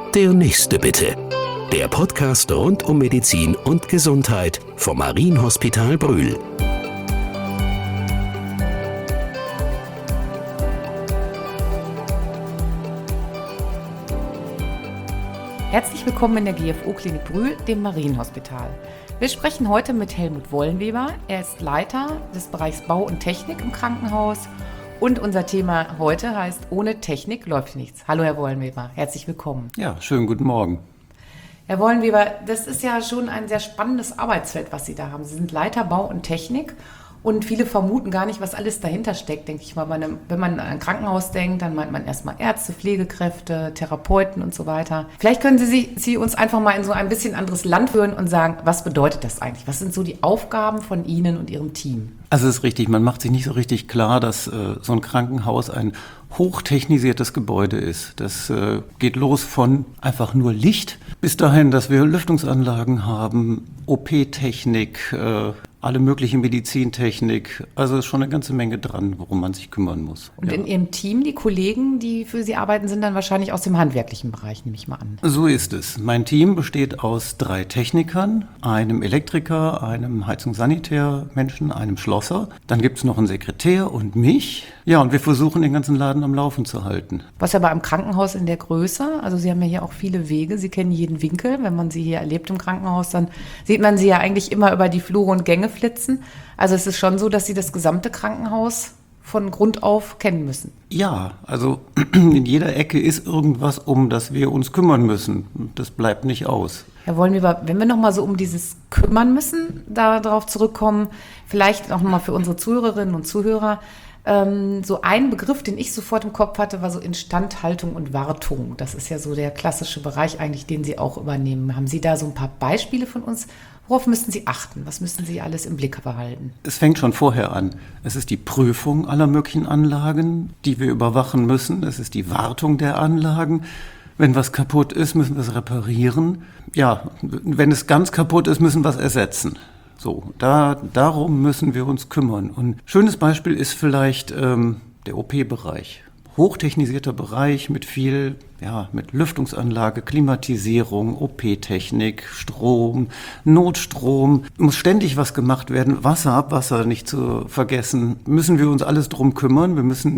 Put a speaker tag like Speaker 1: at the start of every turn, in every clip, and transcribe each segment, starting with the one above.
Speaker 1: Der nächste bitte. Der Podcast rund um Medizin und Gesundheit vom Marienhospital Brühl.
Speaker 2: Herzlich willkommen in der GFO-Klinik Brühl, dem Marienhospital. Wir sprechen heute mit Helmut Wollenweber. Er ist Leiter des Bereichs Bau und Technik im Krankenhaus. Und unser Thema heute heißt: Ohne Technik läuft nichts. Hallo Herr Wollenweber, herzlich willkommen.
Speaker 3: Ja, schönen guten Morgen.
Speaker 2: Herr Wollenweber, das ist ja schon ein sehr spannendes Arbeitsfeld, was Sie da haben. Sie sind Leiter Bau und Technik. Und viele vermuten gar nicht, was alles dahinter steckt, denke ich mal. Wenn man an ein Krankenhaus denkt, dann meint man erstmal Ärzte, Pflegekräfte, Therapeuten und so weiter. Vielleicht können Sie uns einfach mal in so ein bisschen anderes Land führen und sagen, was bedeutet das eigentlich? Was sind so die Aufgaben von Ihnen und Ihrem Team?
Speaker 3: Also es ist richtig, man macht sich nicht so richtig klar, dass so ein Krankenhaus ein hochtechnisiertes Gebäude ist. Das geht los von einfach nur Licht bis dahin, dass wir Lüftungsanlagen haben, OP-Technik, alle möglichen Medizintechnik. Also ist schon eine ganze Menge dran, worum man sich kümmern muss.
Speaker 2: Und in Ihrem Team, die Kollegen, die für Sie arbeiten, sind dann wahrscheinlich aus dem handwerklichen Bereich, nehme ich mal an.
Speaker 3: So ist es. Mein Team besteht aus 3 Technikern, einem Elektriker, einem Heizungssanitärmenschen, einem Schlosser. Dann gibt es noch einen Sekretär und mich. Ja, und wir versuchen, den ganzen Laden am Laufen zu halten.
Speaker 2: Was aber im Krankenhaus in der Größe, also Sie haben ja hier auch viele Wege, Sie kennen jeden Winkel. Wenn man Sie hier erlebt im Krankenhaus, dann sieht man Sie ja eigentlich immer über die Flure und Gänge flitzen. Also es ist schon so, dass Sie das gesamte Krankenhaus von Grund auf kennen müssen.
Speaker 3: Ja, also in jeder Ecke ist irgendwas, um das wir uns kümmern müssen. Das bleibt nicht aus.
Speaker 2: Herr Wollenweber, wenn wir nochmal so um dieses Kümmern müssen, darauf zurückkommen, vielleicht auch nochmal für unsere Zuhörerinnen und Zuhörer, so ein Begriff, den ich sofort im Kopf hatte, war so Instandhaltung und Wartung. Das ist ja so der klassische Bereich eigentlich, den Sie auch übernehmen. Haben Sie da so ein paar Beispiele von uns? Worauf müssten Sie achten? Was müssen Sie alles im Blick behalten?
Speaker 3: Es fängt schon vorher an. Es ist die Prüfung aller möglichen Anlagen, die wir überwachen müssen. Es ist die Wartung der Anlagen. Wenn was kaputt ist, müssen wir es reparieren. Ja, wenn es ganz kaputt ist, müssen wir es ersetzen. So, darum müssen wir uns kümmern. Und schönes Beispiel ist vielleicht der OP-Bereich. Hochtechnisierter Bereich mit viel, mit Lüftungsanlage, Klimatisierung, OP-Technik, Strom, Notstrom. Muss ständig was gemacht werden. Wasser, Abwasser nicht zu vergessen. Müssen wir uns alles drum kümmern.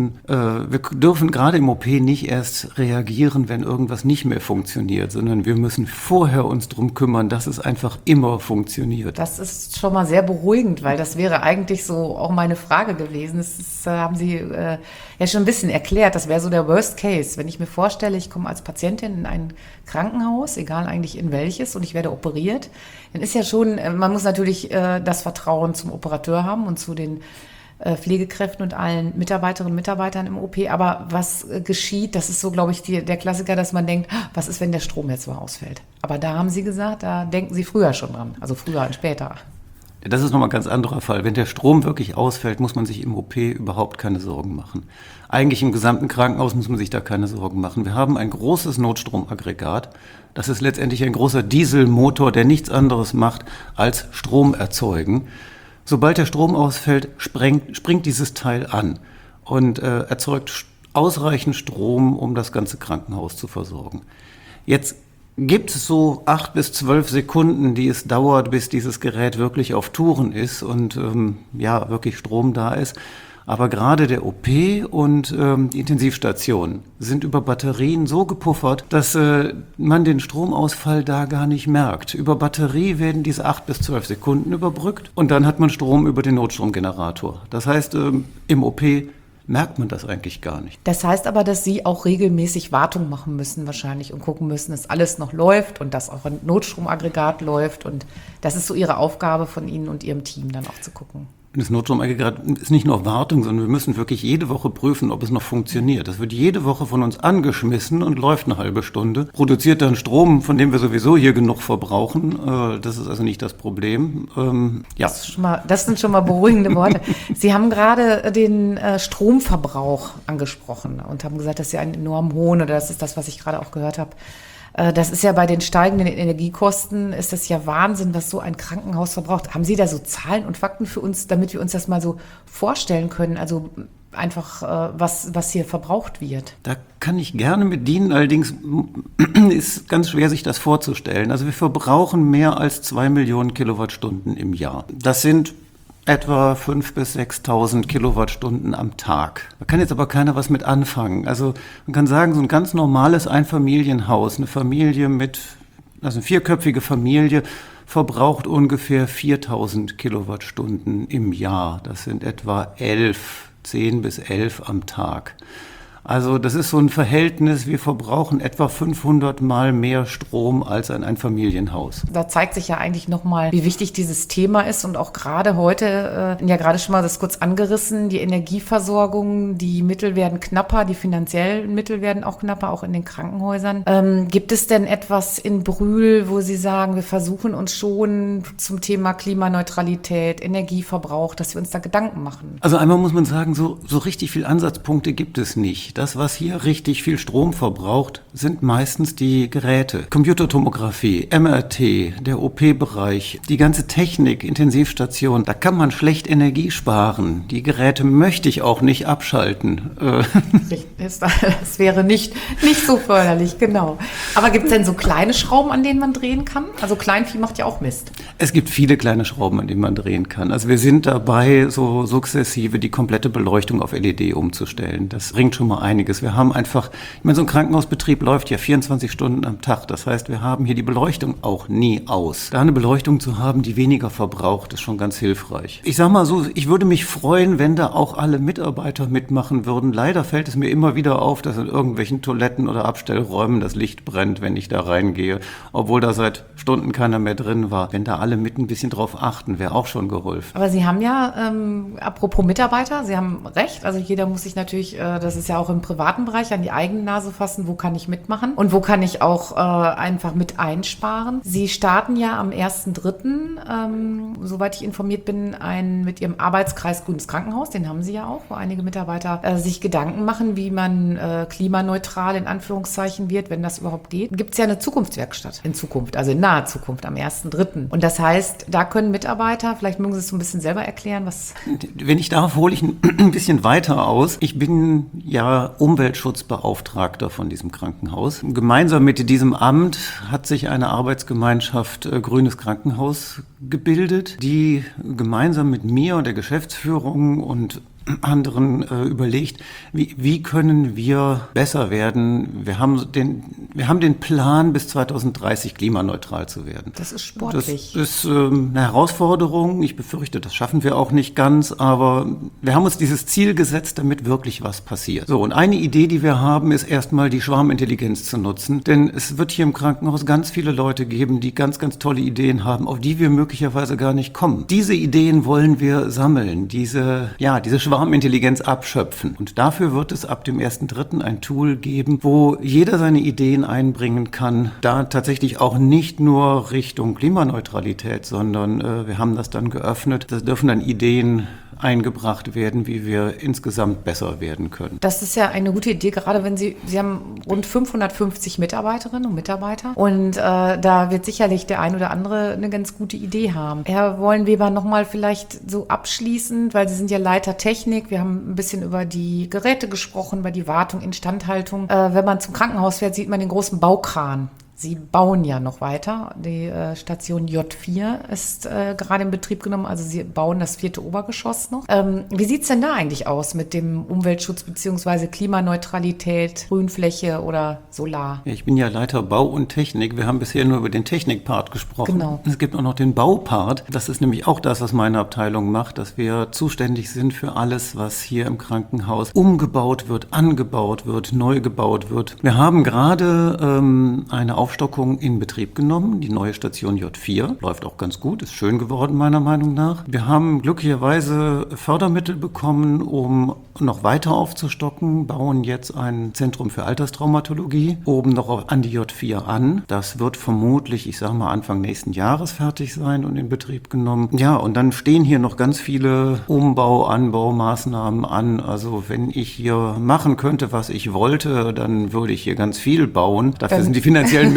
Speaker 3: Wir dürfen gerade im OP nicht erst reagieren, wenn irgendwas nicht mehr funktioniert, sondern wir müssen vorher uns drum kümmern, dass es einfach immer funktioniert.
Speaker 2: Das ist schon mal sehr beruhigend, weil das wäre eigentlich so auch meine Frage gewesen. Das haben Sie ja schon ein bisschen erklärt. Das wäre so der Worst Case. Wenn ich mir vorstelle, ich komme als Patientin in ein Krankenhaus, egal eigentlich in welches, und ich werde operiert, dann ist ja schon, man muss natürlich das Vertrauen zum Operateur haben und zu den Pflegekräften und allen Mitarbeiterinnen und Mitarbeitern im OP. Aber was geschieht, das ist so, glaube ich, der Klassiker, dass man denkt, was ist, wenn der Strom jetzt mal ausfällt? Aber da haben Sie gesagt, da denken Sie früher schon dran, also früher und später.
Speaker 3: Das ist nochmal ein ganz anderer Fall. Wenn der Strom wirklich ausfällt, muss man sich im OP überhaupt keine Sorgen machen. Eigentlich im gesamten Krankenhaus muss man sich da keine Sorgen machen. Wir haben ein großes Notstromaggregat. Das ist letztendlich ein großer Dieselmotor, der nichts anderes macht als Strom erzeugen. Sobald der Strom ausfällt, springt dieses Teil an und erzeugt ausreichend Strom, um das ganze Krankenhaus zu versorgen. Jetzt gibt es so 8 bis 12 Sekunden, die es dauert, bis dieses Gerät wirklich auf Touren ist und wirklich Strom da ist. Aber gerade der OP und die Intensivstation sind über Batterien so gepuffert, dass man den Stromausfall da gar nicht merkt. Über Batterie werden diese 8 bis 12 Sekunden überbrückt und dann hat man Strom über den Notstromgenerator. Das heißt, im OP merkt man das eigentlich gar nicht.
Speaker 2: Das heißt aber, dass Sie auch regelmäßig Wartung machen müssen wahrscheinlich und gucken müssen, dass alles noch läuft und dass auch ein Notstromaggregat läuft. Und das ist so Ihre Aufgabe von Ihnen und Ihrem Team dann auch zu gucken.
Speaker 3: Das Notstromaggregat ist nicht nur Wartung, sondern wir müssen wirklich jede Woche prüfen, ob es noch funktioniert. Das wird jede Woche von uns angeschmissen und läuft eine halbe Stunde. Produziert dann Strom, von dem wir sowieso hier genug verbrauchen. Das ist also nicht das Problem.
Speaker 2: Das sind schon mal beruhigende Worte. Sie haben gerade den Stromverbrauch angesprochen und haben gesagt, dass Sie einen enorm hohen, oder das ist das, was ich gerade auch gehört habe. Das ist ja bei den steigenden Energiekosten, ist das ja Wahnsinn, was so ein Krankenhaus verbraucht. Haben Sie da so Zahlen und Fakten für uns, damit wir uns das mal so vorstellen können? Also einfach was hier verbraucht wird?
Speaker 3: Da kann ich gerne mit dienen, allerdings ist ganz schwer, sich das vorzustellen. Also wir verbrauchen mehr als 2 Millionen Kilowattstunden im Jahr. Das sind etwa 5.000 bis 6.000 Kilowattstunden am Tag. Da kann jetzt aber keiner was mit anfangen. Also man kann sagen, so ein ganz normales Einfamilienhaus, eine vierköpfige Familie, verbraucht ungefähr 4.000 Kilowattstunden im Jahr. Das sind etwa 10 bis 11 am Tag. Also das ist so ein Verhältnis, wir verbrauchen etwa 500 Mal mehr Strom als ein Einfamilienhaus.
Speaker 2: Da zeigt sich ja eigentlich nochmal, wie wichtig dieses Thema ist und auch gerade heute, ja gerade schon mal das kurz angerissen, die Energieversorgung, die Mittel werden knapper, die finanziellen Mittel werden auch knapper, auch in den Krankenhäusern. Gibt es denn etwas in Brühl, wo Sie sagen, wir versuchen uns schon zum Thema Klimaneutralität, Energieverbrauch, dass wir uns da Gedanken machen?
Speaker 3: Also einmal muss man sagen, so richtig viele Ansatzpunkte gibt es nicht. Das, was hier richtig viel Strom verbraucht, sind meistens die Geräte. Computertomographie, MRT, der OP-Bereich, die ganze Technik, Intensivstation, da kann man schlecht Energie sparen. Die Geräte möchte ich auch nicht abschalten.
Speaker 2: Das wäre nicht so förderlich, genau. Aber gibt es denn so kleine Schrauben, an denen man drehen kann? Also Kleinvieh macht ja auch Mist.
Speaker 3: Es gibt viele kleine Schrauben, an denen man drehen kann. Also wir sind dabei, so sukzessive die komplette Beleuchtung auf LED umzustellen. Das bringt schon mal einiges. Wir haben einfach, so ein Krankenhausbetrieb läuft ja 24 Stunden am Tag. Das heißt, wir haben hier die Beleuchtung auch nie aus. Da eine Beleuchtung zu haben, die weniger verbraucht, ist schon ganz hilfreich. Ich sag mal so, ich würde mich freuen, wenn da auch alle Mitarbeiter mitmachen würden. Leider fällt es mir immer wieder auf, dass in irgendwelchen Toiletten oder Abstellräumen das Licht brennt, wenn ich da reingehe. Obwohl da seit Stunden keiner mehr drin war. Wenn da alle mit ein bisschen drauf achten, wäre auch schon geholfen.
Speaker 2: Aber Sie haben ja, apropos Mitarbeiter, Sie haben recht. Also jeder muss sich natürlich, das ist ja auch im privaten Bereich, an die eigene Nase fassen, wo kann ich mitmachen und wo kann ich auch einfach mit einsparen. Sie starten ja am 1.3., soweit ich informiert bin, mit Ihrem Arbeitskreis Grünes Krankenhaus, den haben Sie ja auch, wo einige Mitarbeiter sich Gedanken machen, wie man klimaneutral in Anführungszeichen wird, wenn das überhaupt geht. Gibt es ja eine Zukunftswerkstatt in Zukunft, also in naher Zukunft, am 1.3. Und das heißt, da können Mitarbeiter, vielleicht mögen Sie es so ein bisschen selber erklären, was...
Speaker 3: Wenn ich darf, hole ich ein bisschen weiter aus. Ich bin ja Umweltschutzbeauftragter von diesem Krankenhaus. Gemeinsam mit diesem Amt hat sich eine Arbeitsgemeinschaft Grünes Krankenhaus gebildet, die gemeinsam mit mir und der Geschäftsführung und anderen überlegt, wie können wir besser werden. Wir haben den Plan, bis 2030 klimaneutral zu werden.
Speaker 2: Das ist sportlich.
Speaker 3: Das ist eine Herausforderung. Ich befürchte, das schaffen wir auch nicht ganz, aber wir haben uns dieses Ziel gesetzt, damit wirklich was passiert. So, und eine Idee, die wir haben, ist erstmal die Schwarmintelligenz zu nutzen, denn es wird hier im Krankenhaus ganz viele Leute geben, die ganz, ganz tolle Ideen haben, auf die wir möglicherweise gar nicht kommen. Diese Ideen wollen wir sammeln, diese Schwarmintelligenz abschöpfen. Und dafür wird es ab dem 1.3. ein Tool geben, wo jeder seine Ideen einbringen kann. Da tatsächlich auch nicht nur Richtung Klimaneutralität, sondern wir haben das dann geöffnet. Da dürfen dann Ideen eingebracht werden, wie wir insgesamt besser werden können.
Speaker 2: Das ist ja eine gute Idee, gerade wenn Sie haben rund 550 Mitarbeiterinnen und Mitarbeiter und da wird sicherlich der ein oder andere eine ganz gute Idee haben. Herr Wollenweber, nochmal vielleicht so abschließend, weil Sie sind ja Leiter Technik, wir haben ein bisschen über die Geräte gesprochen, über die Wartung, Instandhaltung. Wenn man zum Krankenhaus fährt, sieht man den großen Baukran. Sie bauen ja noch weiter. Die Station J4 ist gerade in Betrieb genommen. Also Sie bauen das 4. Obergeschoss noch. Wie sieht es denn da eigentlich aus mit dem Umweltschutz bzw. Klimaneutralität, Grünfläche oder Solar?
Speaker 3: Ja, ich bin ja Leiter Bau und Technik. Wir haben bisher nur über den Technikpart gesprochen.
Speaker 2: Genau.
Speaker 3: Es gibt auch noch den Baupart. Das ist nämlich auch das, was meine Abteilung macht, dass wir zuständig sind für alles, was hier im Krankenhaus umgebaut wird, angebaut wird, neu gebaut wird. Wir haben gerade eine Aufstockung in Betrieb genommen. Die neue Station J4 läuft auch ganz gut, ist schön geworden meiner Meinung nach. Wir haben glücklicherweise Fördermittel bekommen, um noch weiter aufzustocken, bauen jetzt ein Zentrum für Alterstraumatologie oben noch an die J4 an. Das wird vermutlich, ich sage mal Anfang nächsten Jahres fertig sein und in Betrieb genommen. Ja, und dann stehen hier noch ganz viele Anbaumaßnahmen an. Also wenn ich hier machen könnte, was ich wollte, dann würde ich hier ganz viel bauen. Dafür sind die finanziellen Mittel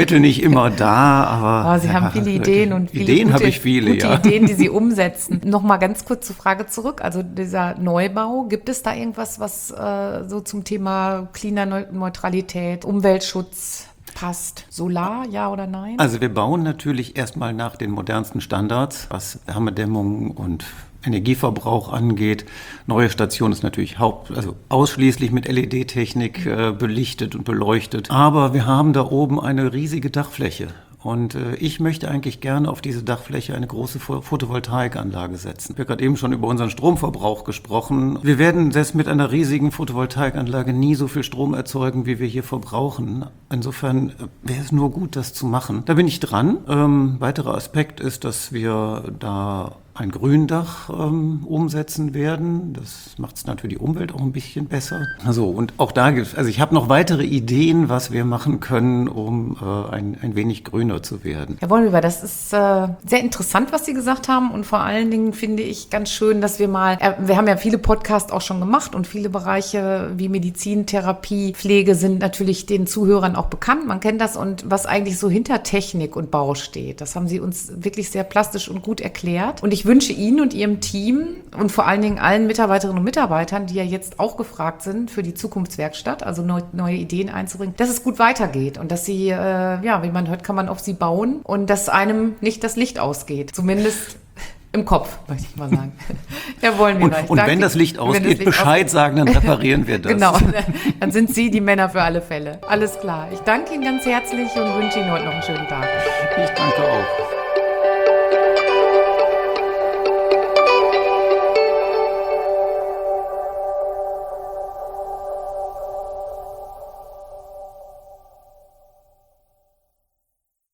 Speaker 3: Mittel nicht immer da, aber...
Speaker 2: Sie haben viele Ideen und viele
Speaker 3: Ideen
Speaker 2: gute,
Speaker 3: habe ich viele,
Speaker 2: gute
Speaker 3: ja.
Speaker 2: Ideen, die Sie umsetzen. Nochmal ganz kurz zur Frage zurück. Also dieser Neubau, gibt es da irgendwas, was so zum Thema Klimaneutralität, Umweltschutz passt? Solar, ja oder nein?
Speaker 3: Also wir bauen natürlich erstmal nach den modernsten Standards, was Wärmedämmung und Energieverbrauch angeht. Neue Station ist natürlich ausschließlich mit LED-Technik belichtet und beleuchtet. Aber wir haben da oben eine riesige Dachfläche. Und ich möchte eigentlich gerne auf diese Dachfläche eine große Photovoltaikanlage setzen. Wir haben gerade eben schon über unseren Stromverbrauch gesprochen. Wir werden selbst mit einer riesigen Photovoltaikanlage nie so viel Strom erzeugen, wie wir hier verbrauchen. Insofern wäre es nur gut, das zu machen. Da bin ich dran. Weiterer Aspekt ist, dass wir da ein Gründach umsetzen werden. Das macht es natürlich die Umwelt auch ein bisschen besser. Also, und auch da ich habe noch weitere Ideen, was wir machen können, um ein wenig grüner zu werden.
Speaker 2: Herr Wollweber, das ist sehr interessant, was Sie gesagt haben, und vor allen Dingen finde ich ganz schön, dass wir haben ja viele Podcasts auch schon gemacht und viele Bereiche wie Medizin, Therapie, Pflege sind natürlich den Zuhörern auch bekannt. Man kennt das, und was eigentlich so hinter Technik und Bau steht, das haben Sie uns wirklich sehr plastisch und gut erklärt. Und ich wünsche Ihnen und Ihrem Team und vor allen Dingen allen Mitarbeiterinnen und Mitarbeitern, die ja jetzt auch gefragt sind für die Zukunftswerkstatt, also neue Ideen einzubringen, dass es gut weitergeht und dass Sie, wie man hört, kann man auf Sie bauen und dass einem nicht das Licht ausgeht. Zumindest im Kopf, möchte ich mal sagen. Ja, wollen wir
Speaker 3: Und wenn das Licht ausgeht, Bescheid sagen, dann reparieren wir das.
Speaker 2: Genau, dann sind Sie die Männer für alle Fälle. Alles klar. Ich danke Ihnen ganz herzlich und wünsche Ihnen heute noch einen schönen Tag.
Speaker 3: Ich danke auch.